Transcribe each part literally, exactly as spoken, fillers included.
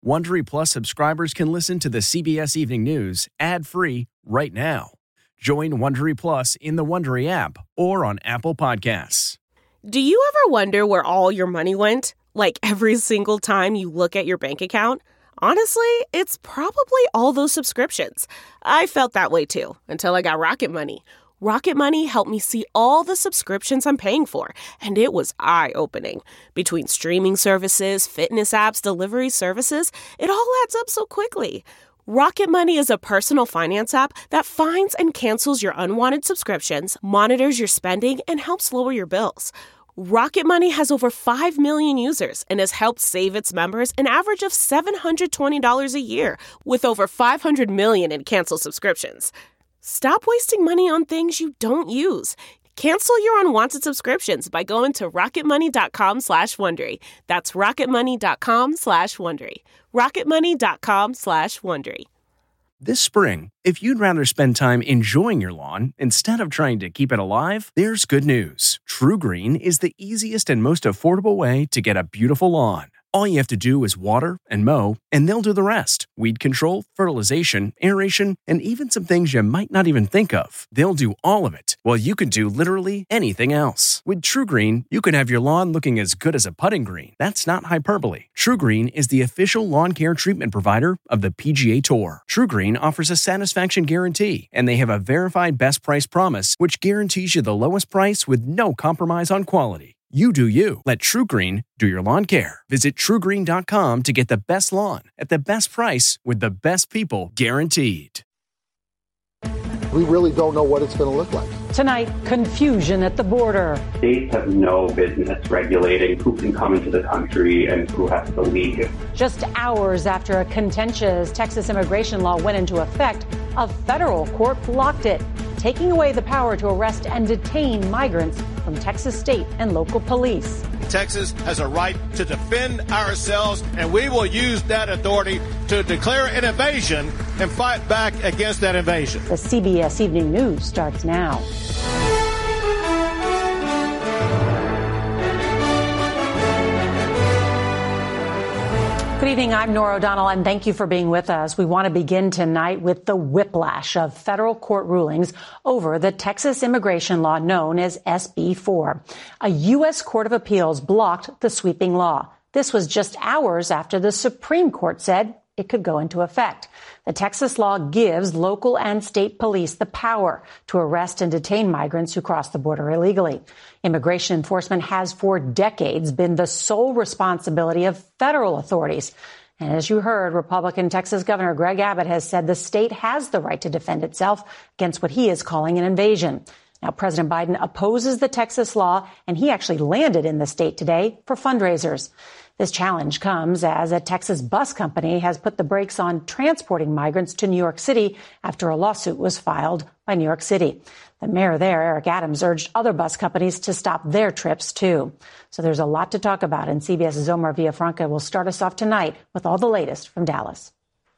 Wondery Plus subscribers can listen to the C B S Evening News ad-free right now. Join Wondery Plus in the Wondery app or on Apple Podcasts. Do you ever wonder where all your money went? Like every single time you look at your bank account? Honestly, it's probably all those subscriptions. I felt that way too, until I got Rocket Money. Rocket Money helped me see all the subscriptions I'm paying for, and it was eye-opening. Between streaming services, fitness apps, delivery services, it all adds up so quickly. Rocket Money is a personal finance app that finds and cancels your unwanted subscriptions, monitors your spending, and helps lower your bills. Rocket Money has over five million users and has helped save its members an average of seven hundred twenty dollars a year, with over five hundred million in canceled subscriptions. Stop wasting money on things you don't use. Cancel your unwanted subscriptions by going to rocketmoney.com slash Wondery. That's rocketmoney.com slash Wondery. rocketmoney.com slash Wondery. This spring, if you'd rather spend time enjoying your lawn instead of trying to keep it alive, there's good news. True Green is the easiest and most affordable way to get a beautiful lawn. All you have to do is water and mow, and they'll do the rest. Weed control, fertilization, aeration, and even some things you might not even think of. They'll do all of it, while you can do literally anything else. With True Green, you can have your lawn looking as good as a putting green. That's not hyperbole. True Green is the official lawn care treatment provider of the P G A Tour. True Green offers a satisfaction guarantee, and they have a verified best price promise, which guarantees you the lowest price with no compromise on quality. You do you. Let True Green do your lawn care. Visit true green dot com to get the best lawn at the best price with the best people guaranteed. We really don't know what it's going to look like. Tonight, confusion at the border. States have no business regulating who can come into the country and who has to leave. Just hours after a contentious Texas immigration law went into effect, a federal court blocked it, taking away the power to arrest and detain migrants from Texas state and local police. Texas has a right to defend ourselves, and we will use that authority to declare an invasion and fight back against that invasion. The C B S Evening News starts now. Good evening, I'm Norah O'Donnell, and thank you for being with us. We want to begin tonight with the whiplash of federal court rulings over the Texas immigration law known as S B four. A U S Court of Appeals blocked the sweeping law. This was just hours after the Supreme Court said it could go into effect. The Texas law gives local and state police the power to arrest and detain migrants who cross the border illegally. Immigration enforcement has for decades been the sole responsibility of federal authorities. And as you heard, Republican Texas Governor Greg Abbott has said the state has the right to defend itself against what he is calling an invasion. Now, President Biden opposes the Texas law, and he actually landed in the state today for fundraisers. This challenge comes as a Texas bus company has put the brakes on transporting migrants to New York City after a lawsuit was filed by New York City. The mayor there, Eric Adams, urged other bus companies to stop their trips, too. So there's a lot to talk about, and CBS's Omar Villafranca will start us off tonight with all the latest from Dallas.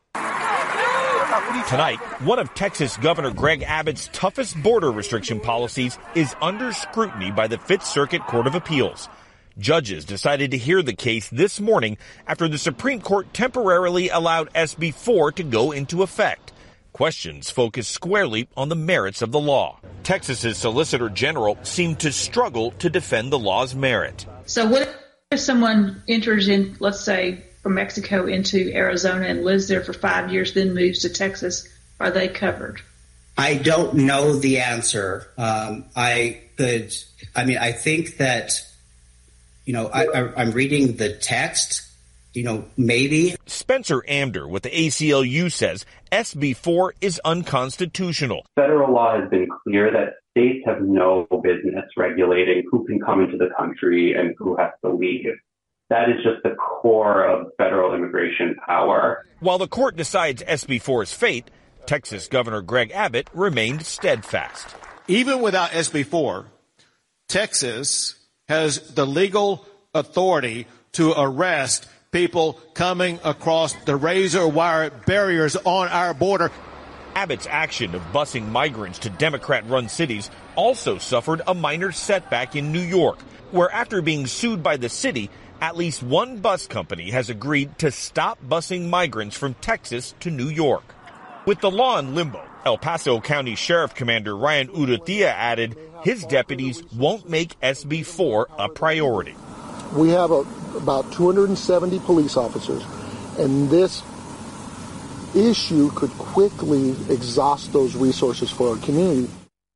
Tonight, one of Texas Governor Greg Abbott's toughest border restriction policies is under scrutiny by the Fifth Circuit Court of Appeals. Judges decided to hear the case this morning after the Supreme Court temporarily allowed S B four to go into effect. Questions focus squarely on the merits of the law. Texas's Solicitor General seemed to struggle to defend the law's merit. So what if someone enters in, let's say, from Mexico into Arizona and lives there for five years, then moves to Texas? Are they covered? I don't know the answer. Um, I could, I mean, I think that, you know, I, I, I'm reading the text, you know, maybe. Spencer Amder with the A C L U says S B four is unconstitutional. Federal law has been clear that states have no business regulating who can come into the country and who has to leave. That is just the core of federal immigration power. While the court decides S B four's fate, Texas Governor Greg Abbott remained steadfast. Even without S B four, Texas has the legal authority to arrest people coming across the razor wire barriers on our border. Abbott's action of busing migrants to Democrat-run cities also suffered a minor setback in New York, where after being sued by the city, At least one bus company has agreed to stop busing migrants from Texas to New York. With the law in limbo, El Paso County Sheriff Commander Ryan Urrutia added his deputies won't make S B four a priority. We have a, about two hundred seventy police officers, and this issue could quickly exhaust those resources for our community.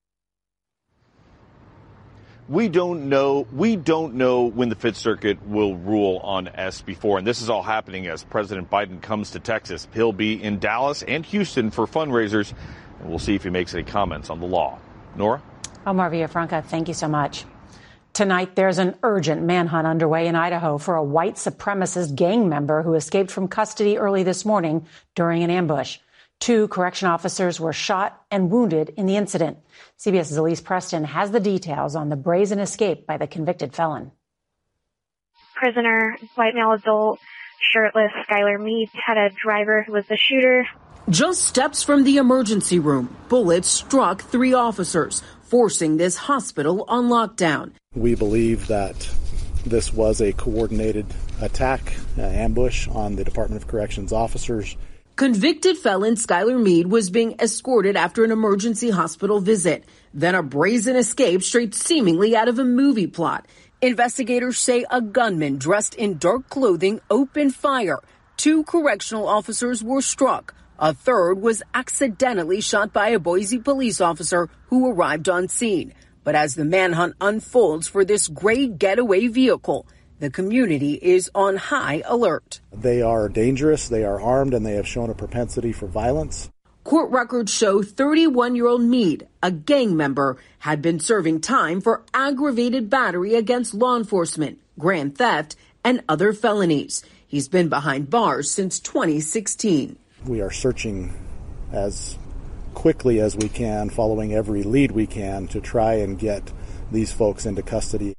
We don't know. We don't know when the Fifth Circuit will rule on S B four, and this is all happening as President Biden comes to Texas. He'll be in Dallas and Houston for fundraisers, and we'll see if he makes any comments on the law. Nora? Omar Villafranca, thank you so much. Tonight, there's an urgent manhunt underway in Idaho for a white supremacist gang member who escaped from custody early this morning during an ambush. Two correction officers were shot and wounded in the incident. CBS's Elise Preston has the details on the brazen escape by the convicted felon. Prisoner, white male adult, shirtless, Skylar Mead, had a driver who was the shooter. Just steps from the emergency room, bullets struck three officers, forcing this hospital on lockdown. We believe that this was a coordinated attack, uh, ambush on the Department of Corrections officers. Convicted felon Skylar Mead was being escorted after an emergency hospital visit. Then a brazen escape straight seemingly out of a movie plot. Investigators say a gunman dressed in dark clothing opened fire. Two correctional officers were struck. A third was accidentally shot by a Boise police officer who arrived on scene. But as the manhunt unfolds for this gray getaway vehicle, the community is on high alert. They are dangerous, they are armed, and they have shown a propensity for violence. Court records show thirty-one-year-old Mead, a gang member, had been serving time for aggravated battery against law enforcement, grand theft, and other felonies. He's been behind bars since twenty sixteen. We are searching as quickly as we can, following every lead we can to try and get these folks into custody.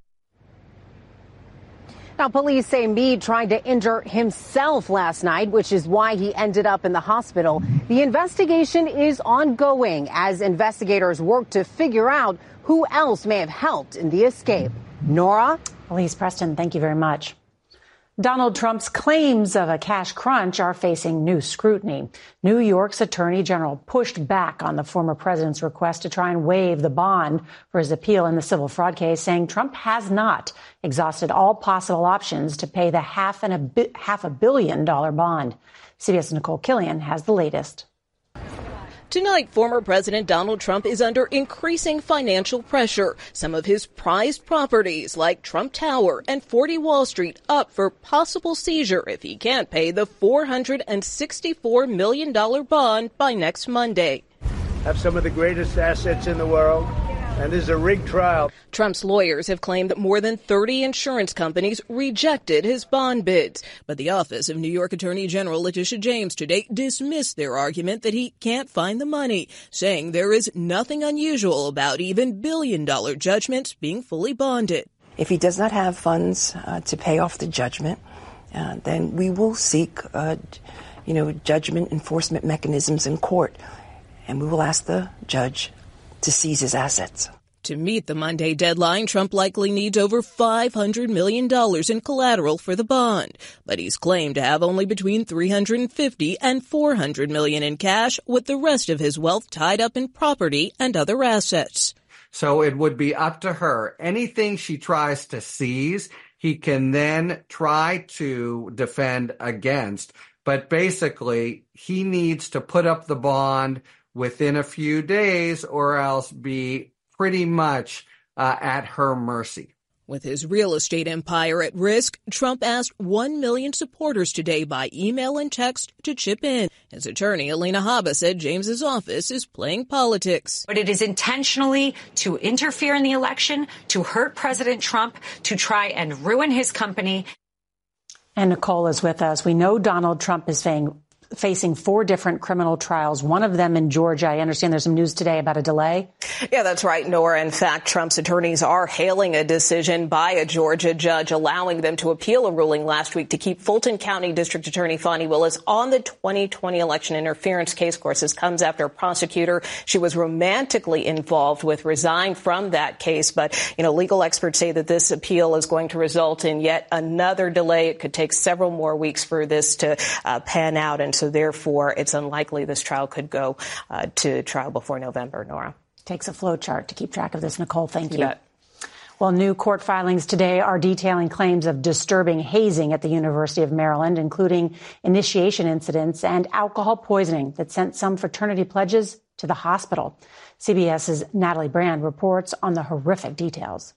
Now, police say Mead tried to injure himself last night, which is why he ended up in the hospital. The investigation is ongoing as investigators work to figure out who else may have helped in the escape. Nora? Elise Preston, thank you very much. Donald Trump's claims of a cash crunch are facing new scrutiny. New York's Attorney General pushed back on the former president's request to try and waive the bond for his appeal in the civil fraud case, saying Trump has not exhausted all possible options to pay the half, and a bi- half a billion dollar bond. CBS's Nicole Killian has the latest. Tonight, former President Donald Trump is under increasing financial pressure. Some of his prized properties, like Trump Tower and forty Wall Street, up for possible seizure if he can't pay the four hundred sixty-four million dollars bond by next Monday. Have some of the greatest assets in the world, and this is a rigged trial. Trump's lawyers have claimed that more than thirty insurance companies rejected his bond bids. But the office of New York Attorney General Letitia James today dismissed their argument that he can't find the money, saying there is nothing unusual about even billion-dollar judgments being fully bonded. If he does not have funds uh, to pay off the judgment, uh, then we will seek, uh, you know, judgment enforcement mechanisms in court, and we will ask the judge to seize his assets. To meet the Monday deadline, Trump likely needs over five hundred million dollars in collateral for the bond. But he's claimed to have only between three hundred fifty and four hundred million in cash, with the rest of his wealth tied up in property and other assets. So it would be up to her. Anything she tries to seize, he can then try to defend against. But basically, he needs to put up the bond within a few days or else be pretty much uh, at her mercy. With his real estate empire at risk, Trump asked one million supporters today by email and text to chip in. His attorney, Alina Habba, said James's office is playing politics. But it is intentionally to interfere in the election, to hurt President Trump, to try and ruin his company. And Nicole is with us. We know Donald Trump is saying facing four different criminal trials, one of them in Georgia. I understand there's some news today about a delay. Yeah, that's right, Nora. In fact, Trump's attorneys are hailing a decision by a Georgia judge allowing them to appeal a ruling last week to keep Fulton County District Attorney Fani Willis on the twenty twenty election interference case. Of course, this comes after a prosecutor she was romantically involved with resigned from that case. But, you know, legal experts say that this appeal is going to result in yet another delay. It could take several more weeks for this to uh, pan out. And so, therefore, it's unlikely this trial could go uh, to trial before November, Nora. Takes a flow chart to keep track of this, Nicole. Thank you. You bet. Well, new court filings today are detailing claims of disturbing hazing at the University of Maryland, including initiation incidents and alcohol poisoning that sent some fraternity pledges to the hospital. CBS's Natalie Brand reports on the horrific details.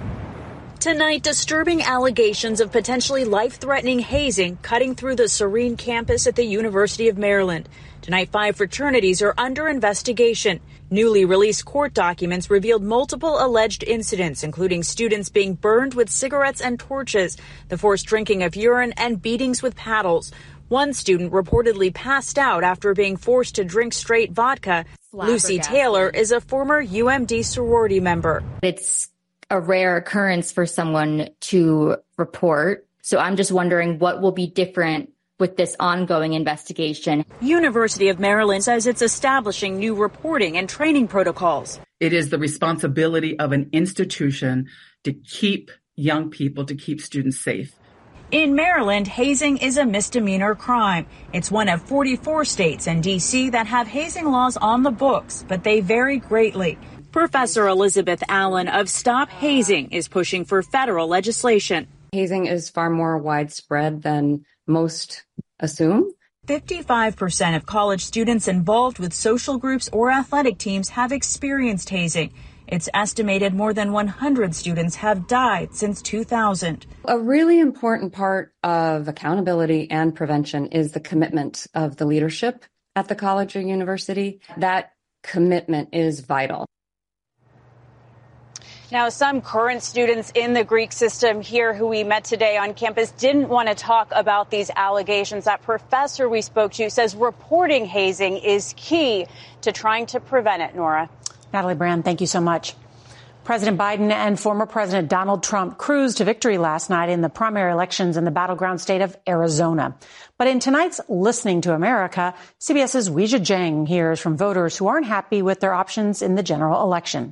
Tonight, disturbing allegations of potentially life-threatening hazing cutting through the serene campus at the University of Maryland. Tonight, five fraternities are under investigation. Newly released court documents revealed multiple alleged incidents, including students being burned with cigarettes and torches, the forced drinking of urine, and beatings with paddles. One student reportedly passed out after being forced to drink straight vodka. Lucy Taylor is a former U M D sorority member. It's a rare occurrence for someone to report. So I'm just wondering what will be different with this ongoing investigation. University of Maryland says it's establishing new reporting and training protocols. It is the responsibility of an institution to keep young people, to keep students safe. In Maryland, hazing is a misdemeanor crime. It's one of forty-four states and D C that have hazing laws on the books, but they vary greatly. Professor Elizabeth Allen of Stop Hazing is pushing for federal legislation. Hazing is far more widespread than most assume. fifty-five percent of college students involved with social groups or athletic teams have experienced hazing. It's estimated more than one hundred students have died since two thousand. A really important part of accountability and prevention is the commitment of the leadership at the college or university. That commitment is vital. Now, some current students in the Greek system here who we met today on campus didn't want to talk about these allegations. That professor we spoke to says reporting hazing is key to trying to prevent it, Nora. Natalie Brand, thank you so much. President Biden and former President Donald Trump cruised to victory last night in the primary elections in the battleground state of Arizona. But in tonight's Listening to America, CBS's Weijia Jiang hears from voters who aren't happy with their options in the general election.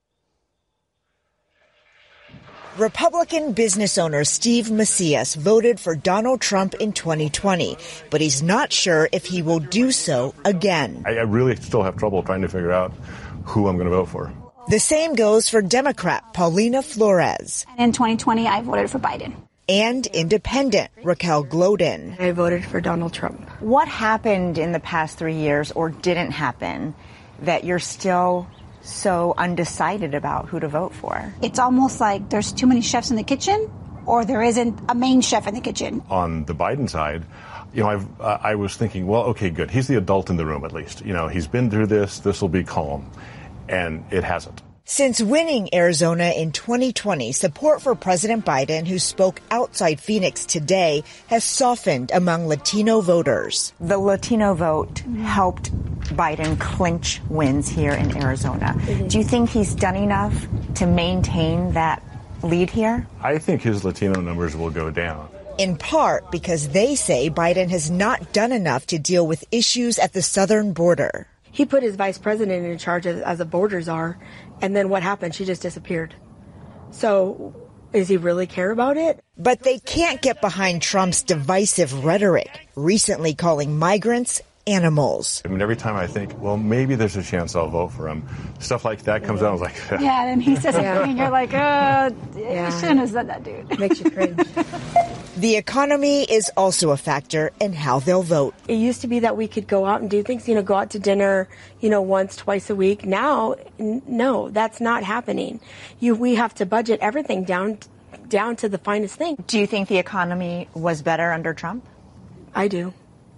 Republican business owner Steve Macias voted for Donald Trump in twenty twenty, but he's not sure if he will do so again. I really still have trouble trying to figure out who I'm going to vote for. The same goes for Democrat Paulina Flores. In twenty twenty, I voted for Biden. And independent Raquel Gloden. I voted for Donald Trump. What happened in the past three years or didn't happen that you're still so undecided about who to vote for? It's almost like there's too many chefs in the kitchen, or there isn't a main chef in the kitchen. On the Biden side, you know, I've, uh, I was thinking, well, okay, good. He's the adult in the room, at least. You know, he's been through this. This will be calm. And it hasn't. Since winning Arizona in twenty twenty, support for President Biden, who spoke outside Phoenix today, has softened among Latino voters. The Latino vote mm-hmm. helped Biden clinch wins here in Arizona. Mm-hmm. Do you think he's done enough to maintain that lead here? I think his Latino numbers will go down. In part because they say Biden has not done enough to deal with issues at the southern border. He put his vice president in charge as, as a border czar, and then what happened? She just disappeared. So, does he really care about it? But they can't get behind Trump's divisive rhetoric, recently calling migrants animals. I mean, every time I think, well, maybe there's a chance I'll vote for him, stuff like that comes out. I was like, yeah, and he says yeah. something, you're like, oh, yeah. you shouldn't have said that, dude. Makes you cringe. The economy is also a factor in how they'll vote. It used to be that we could go out and do things, you know, go out to dinner, you know, once, twice a week. Now, n- no, that's not happening. You, we have to budget everything down, down to the finest thing. Do you think the economy was better under Trump? I do.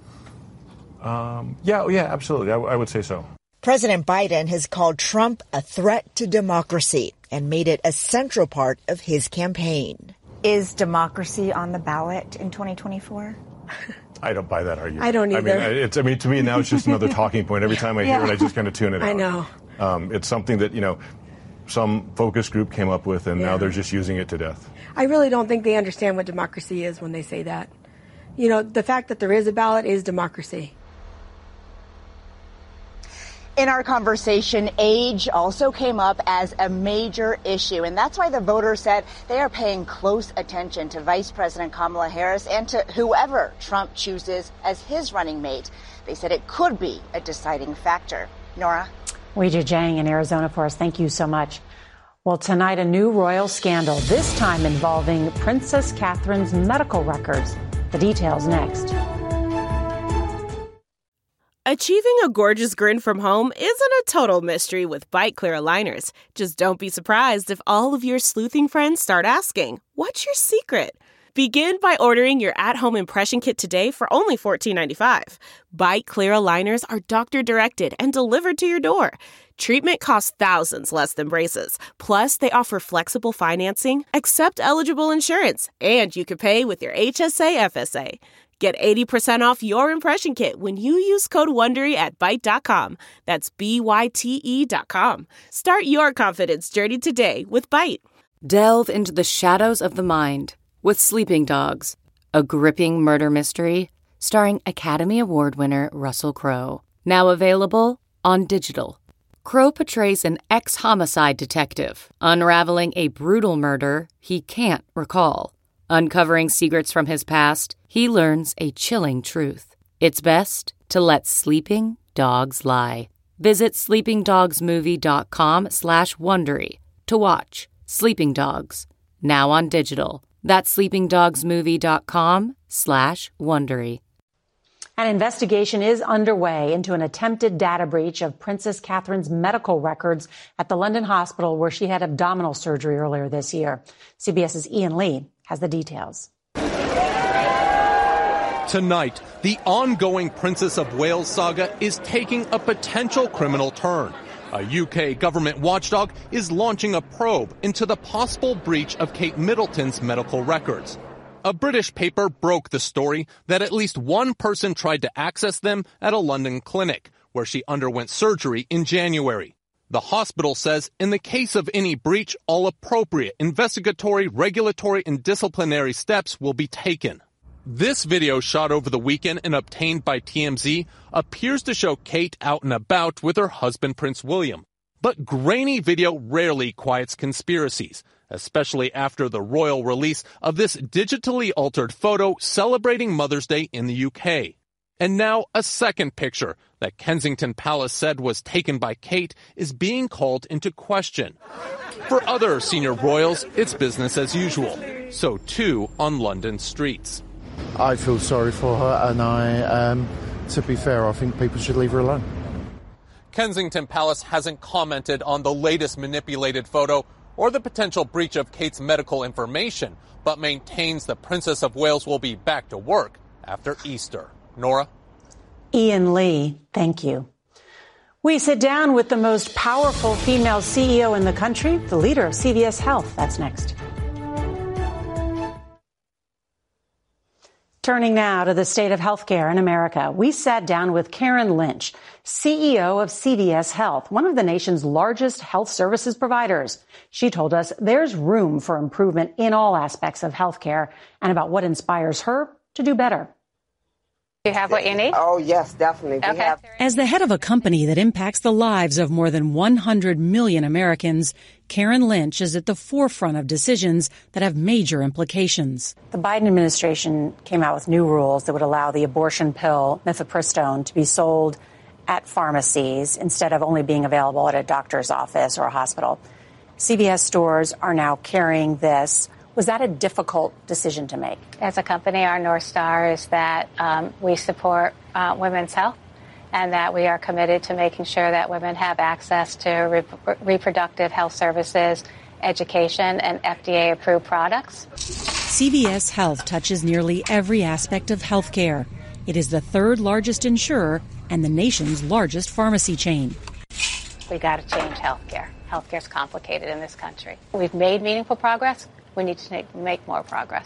Um, yeah, yeah, absolutely. I, I would say so. President Biden has called Trump a threat to democracy and made it a central part of his campaign. Is democracy on the ballot in twenty twenty-four? I don't buy that argument. I don't either. I mean, it's, I mean, to me now it's just another talking point. Every time I yeah. hear it, I just kind of tune it out. I know. Um, it's something that, you know, some focus group came up with, and yeah. now they're just using it to death. I really don't think they understand what democracy is when they say that. You know, the fact that there is a ballot is democracy. In our conversation, age also came up as a major issue, and that's why the voters said they are paying close attention to Vice President Kamala Harris and to whoever Trump chooses as his running mate. They said it could be a deciding factor. Nora? Weijia Jiang in Arizona for us. Thank you so much. Well, tonight, a new royal scandal, this time involving Princess Catherine's medical records. The details next. Achieving a gorgeous grin from home isn't a total mystery with Byte Clear aligners. Just don't be surprised if all of your sleuthing friends start asking, what's your secret? Begin by ordering your at-home impression kit today for only fourteen ninety-five. Byte Clear aligners are doctor-directed and delivered to your door. Treatment costs thousands less than braces. Plus, they offer flexible financing, accept eligible insurance, and you can pay with your H S A F S A. Get eighty percent off your impression kit when you use code WONDERY at byte dot com. That's B Y T E dot com. Start your confidence journey today with Byte. Delve into the shadows of the mind with Sleeping Dogs, a gripping murder mystery starring Academy Award winner Russell Crowe. Now available on digital. Crowe portrays an ex-homicide detective unraveling a brutal murder he can't recall. Uncovering secrets from his past, he learns a chilling truth. It's best to let sleeping dogs lie. Visit sleeping dogs movie dot com slash Wondery to watch Sleeping Dogs, now on digital. That's sleeping dogs movie dot com slash Wondery. An investigation is underway into an attempted data breach of Princess Catherine's medical records at the London hospital where she had abdominal surgery earlier this year. CBS's Ian Lee has the details. Tonight, the ongoing Princess of Wales saga is taking a potential criminal turn. A U K government watchdog is launching a probe into the possible breach of Kate Middleton's medical records. A British paper broke the story that at least one person tried to access them at a London clinic, where she underwent surgery in January. The hospital says in the case of any breach, all appropriate investigatory, regulatory, and disciplinary steps will be taken. This video, shot over the weekend and obtained by T M Z, appears to show Kate out and about with her husband, Prince William. But grainy video rarely quiets conspiracies, especially after the royal release of this digitally altered photo celebrating Mother's Day in the U K. And now a second picture that Kensington Palace said was taken by Kate is being called into question. For other senior royals, it's business as usual. So too on London streets. I feel sorry for her, and I, um, to be fair, I think people should leave her alone. Kensington Palace hasn't commented on the latest manipulated photo or the potential breach of Kate's medical information, but maintains the Princess of Wales will be back to work after Easter. Nora? Ian Lee, thank you. We sit down with the most powerful female C E O in the country, the leader of C V S Health. That's next. Turning now to the state of healthcare in America, we sat down with Karen Lynch, C E O of C V S Health, one of the nation's largest health services providers. She told us there's room for improvement in all aspects of healthcare and about what inspires her to do better. Do you have what you need? Oh, yes, definitely. Okay. We have- As the head of a company that impacts the lives of more than one hundred million Americans, Karen Lynch is at the forefront of decisions that have major implications. The Biden administration came out with new rules that would allow the abortion pill mifepristone to be sold at pharmacies instead of only being available at a doctor's office or a hospital. C V S stores are now carrying this. Was that a difficult decision to make? As a company, our North Star is that um, we support uh, women's health and that we are committed to making sure that women have access to re- reproductive health services, education, and F D A-approved products. C V S Health touches nearly every aspect of healthcare. It is the third largest insurer and the nation's largest pharmacy chain. We got to change healthcare. Healthcare is complicated in this country. We've made meaningful progress. We need to make, make more progress.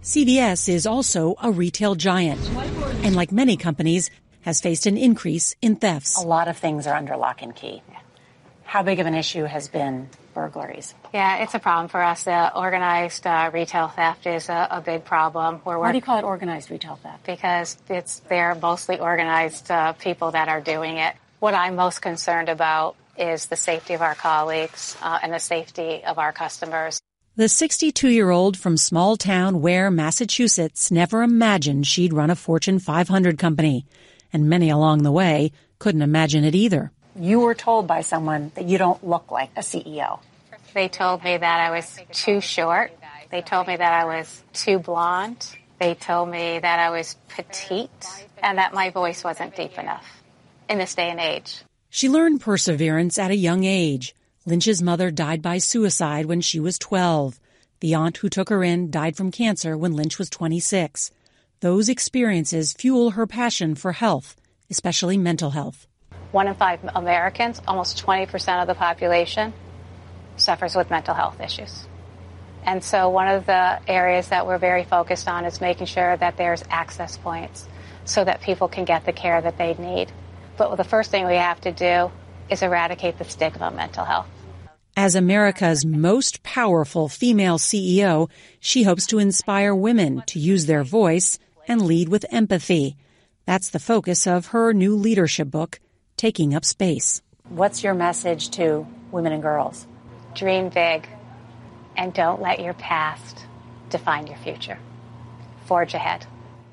C V S is also a retail giant, and like many companies, has faced an increase in thefts. A lot of things are under lock and key. How big of an issue has been burglaries? Yeah, it's a problem for us. The organized uh, retail theft is a, a big problem. Where Why do you call it organized retail theft? Because it's they're mostly organized uh, people that are doing it. What I'm most concerned about is the safety of our colleagues uh, and the safety of our customers. The sixty-two-year-old from small town Ware, Massachusetts, never imagined she'd run a Fortune five hundred company, and many along the way couldn't imagine it either. You were told by someone that you don't look like a C E O. They told me that I was too short. They told me that I was too blonde. They told me that I was petite and that my voice wasn't deep enough in this day and age. She learned perseverance at a young age. Lynch's mother died by suicide when she was twelve. The aunt who took her in died from cancer when Lynch was twenty-six. Those experiences fuel her passion for health, especially mental health. One in five Americans, almost twenty percent of the population, suffers with mental health issues. And so one of the areas that we're very focused on is making sure that there's access points so that people can get the care that they need. But the first thing we have to do is eradicate the stigma of mental health. As America's most powerful female C E O, she hopes to inspire women to use their voice and lead with empathy. That's the focus of her new leadership book, Taking Up Space. What's your message to women and girls? Dream big and don't let your past define your future. Forge ahead.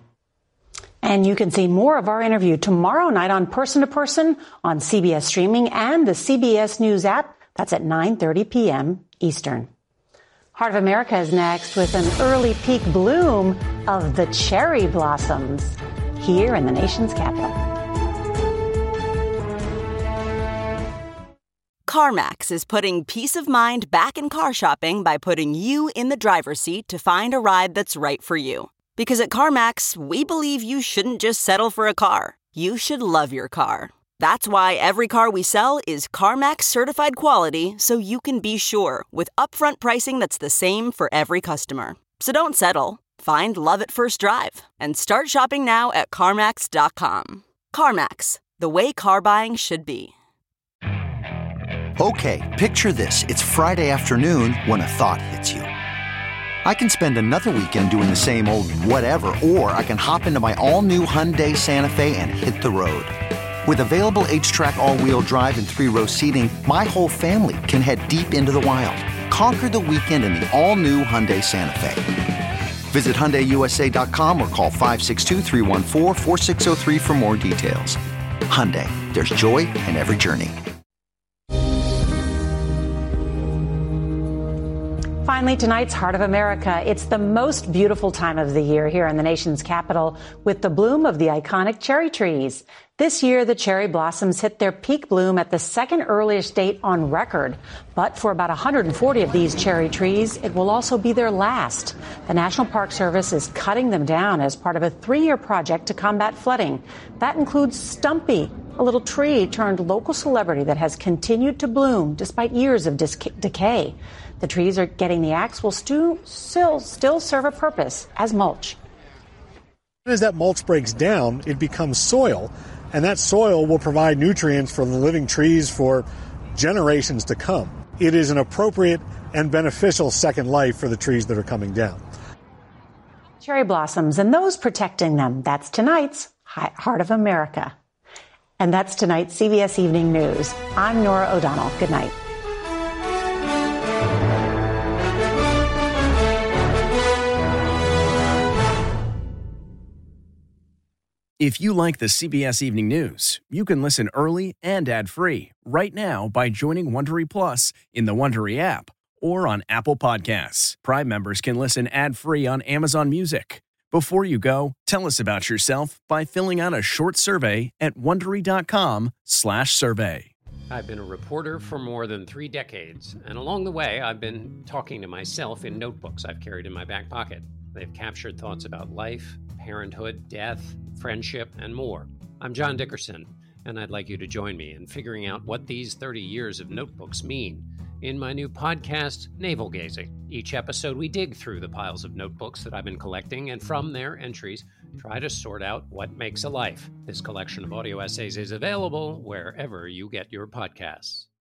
And you can see more of our interview tomorrow night on Person to Person on C B S Streaming and the C B S News app. That's at nine thirty p.m. Eastern. Heart of America is next with an early peak bloom of the cherry blossoms here in the nation's capital. CarMax is putting peace of mind back in car shopping by putting you in the driver's seat to find a ride that's right for you. Because at CarMax, we believe you shouldn't just settle for a car. You should love your car. That's why every car we sell is CarMax certified quality, so you can be sure with upfront pricing that's the same for every customer. So don't settle. Find love at first drive and start shopping now at CarMax dot com. CarMax, the way car buying should be. Okay, picture this. It's Friday afternoon when a thought hits you. I can spend another weekend doing the same old whatever, or I can hop into my all-new Hyundai Santa Fe and hit the road. With available H-Track all-wheel drive and three-row seating, my whole family can head deep into the wild. Conquer the weekend in the all-new Hyundai Santa Fe. Visit Hyundai U S A dot com or call five six two, three one four, four six zero three for more details. Hyundai, there's joy in every journey. Finally, tonight's Heart of America. It's the most beautiful time of the year here in the nation's capital with the bloom of the iconic cherry trees. This year, the cherry blossoms hit their peak bloom at the second earliest date on record. But for about one hundred forty of these cherry trees, it will also be their last. The National Park Service is cutting them down as part of a three-year project to combat flooding. That includes Stumpy, a little tree turned local celebrity that has continued to bloom despite years of dis- decay. The trees are getting the axe will stu- still, still serve a purpose as mulch. As that mulch breaks down, it becomes soil, and that soil will provide nutrients for the living trees for generations to come. It is an appropriate and beneficial second life for the trees that are coming down. Cherry blossoms and those protecting them. That's tonight's Heart of America. And that's tonight's C B S Evening News. I'm Norah O'Donnell. Good night. If you like the C B S Evening News, you can listen early and ad-free right now by joining Wondery Plus in the Wondery app or on Apple Podcasts. Prime members can listen ad-free on Amazon Music. Before you go, tell us about yourself by filling out a short survey at Wondery.com slash survey. I've been a reporter for more than three decades, and along the way, I've been talking to myself in notebooks I've carried in my back pocket. They've captured thoughts about life, parenthood, death, friendship, and more. I'm John Dickerson, and I'd like you to join me in figuring out what these thirty years of notebooks mean in my new podcast, Navel Gazing. Each episode, we dig through the piles of notebooks that I've been collecting, and from their entries, try to sort out what makes a life. This collection of audio essays is available wherever you get your podcasts.